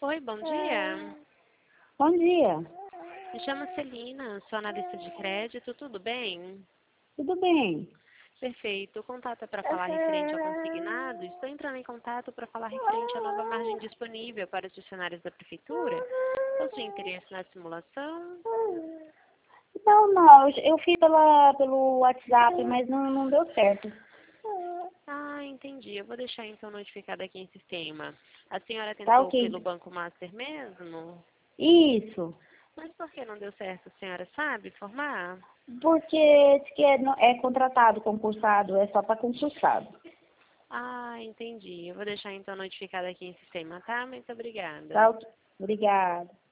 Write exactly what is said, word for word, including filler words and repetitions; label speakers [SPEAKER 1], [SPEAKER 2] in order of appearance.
[SPEAKER 1] Oi, bom dia.
[SPEAKER 2] Bom dia.
[SPEAKER 1] Me chamo Celina, sou analista de crédito, tudo bem?
[SPEAKER 2] Tudo bem?
[SPEAKER 1] Perfeito. O contato é para falar referente ao consignado. Estou entrando em contato para falar referente à nova margem disponível para os funcionários da prefeitura. Possui interesse na simulação?
[SPEAKER 2] Não, não. Eu, eu fiz pela, pelo WhatsApp, mas não, não deu certo.
[SPEAKER 1] Ah, entendi. Eu vou deixar então notificado aqui em sistema. A senhora
[SPEAKER 2] Tá
[SPEAKER 1] tentou
[SPEAKER 2] ok.
[SPEAKER 1] pelo Banco Master mesmo?
[SPEAKER 2] Isso.
[SPEAKER 1] Mas por que não deu certo? A senhora sabe informar?
[SPEAKER 2] Porque diz que é, no- é contratado, concursado, é só para concursado.
[SPEAKER 1] Ah, entendi. Eu vou deixar então notificado aqui em sistema, tá? Muito obrigada.
[SPEAKER 2] Tá ok. Obrigada.